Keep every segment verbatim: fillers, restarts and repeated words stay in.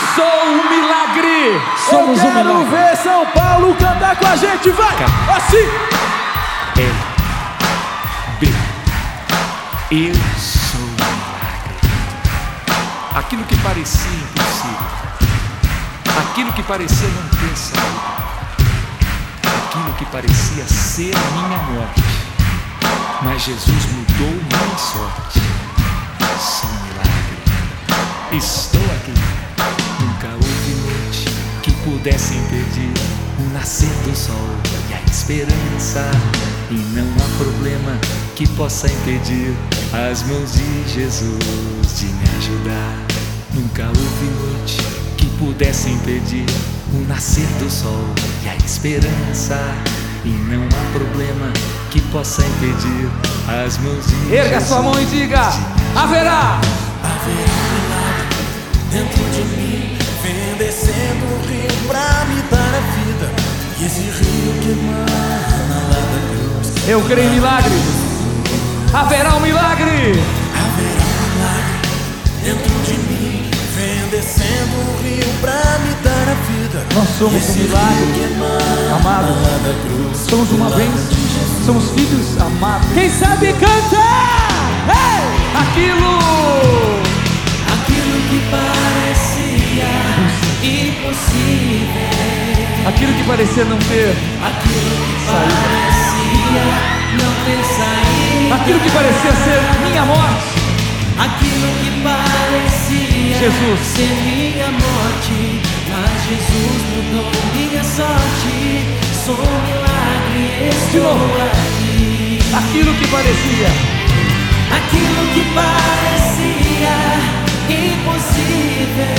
sou um milagre. Somos Eu um quero milagre. ver São Paulo cantar com a gente, vai! Assim! L, B, eu sou um milagre. Aquilo que parecia impossível, aquilo que parecia não ter saída, aquilo que parecia ser minha morte, mas Jesus mudou minha sorte. Sou um milagre, estou aqui. Nunca houve noite que pudesse impedir o nascer do sol e a esperança, e não há problema que possa impedir as mãos de Jesus de me ajudar. Nunca houve noite que pudesse impedir o nascer do sol e a esperança, e não há problema que possa impedir as mãos de Jesus. Erga sua mão e diga: haverá! Haverá um milagre dentro de mim, vem descendo um rio pra me dar a vida, e esse rio que emana lá da cruz. Eu creio em milagres. Haverá um milagre. Haverá um milagre dentro de mim, vem descendo um rio pra me dar a vida. Nós somos um milagre, amado. Somos uma bênção, somos filhos amados. Quem sabe cantar? Ei! Aquilo, Aquilo que parecia impossível, aquilo que parecia não ter, aquilo que parecia não ter saída, aquilo que parecia ser minha morte, aquilo que parecia Jesus. ser minha morte, mas Jesus mudou minha sorte. Sou um milagre, De novo. estou aqui. Aquilo que parecia, Aquilo que parecia impossível,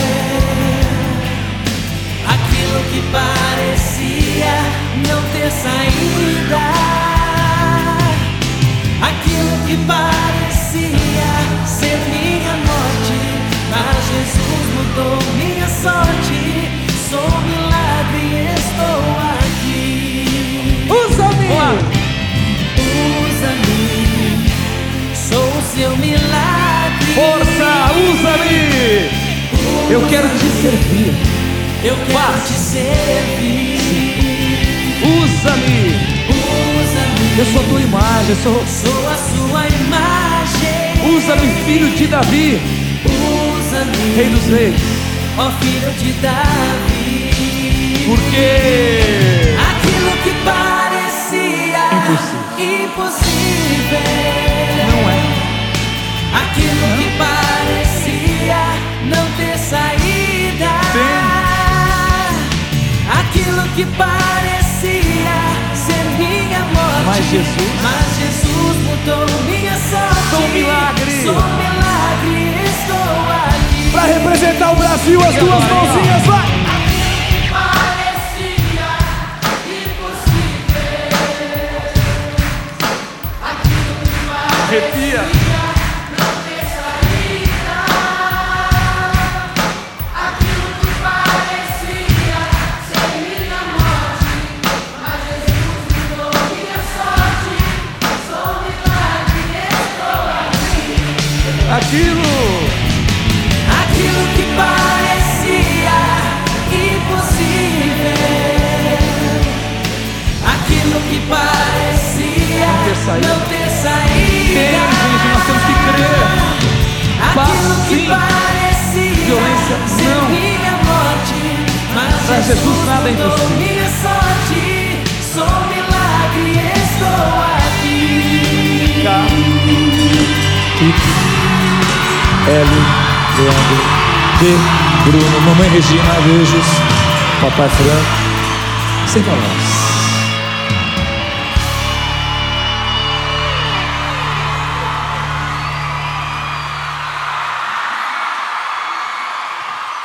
aquilo que parecia não ter saída, aquilo que parecia ser minha morte, mas Jesus mudou minha sorte. Sou um milagre, estou aqui. usa-me. Usa-me, sou o seu milagre. Força, usa-me. Eu quero te servir. Eu quero Faz. te servir. Usa-me. Usa-me, Eu sou tua imagem, eu sou. sou a sua imagem. Usa-me, filho de Davi, Usa-me, Rei dos Reis. ó filho de Davi. Porque Aquilo que parecia Impossível. impossível, não é. aquilo que parecia não ter saída, aquilo que parecia ser minha morte, Mas Jesus- mas Jesus mudou minha sorte. Sou um milagre. Sou um milagre, estou aqui. Pra representar o Brasil, as duas mãozinhas, vai! Arrepia. Aquilo, Aquilo que parecia impossível, aquilo que parecia Não ter saída. não ter saída, tem, gente, nós temos que crer. aquilo que Sim. parecia Violência, ser não. minha morte, mas Pra Jesus nada é mudou impossível. minha sorte. Sou um milagre, estou aqui. K, L, Leandro, D, Bruno, Mamãe Regina, beijos, Papai Franco, sem palavras.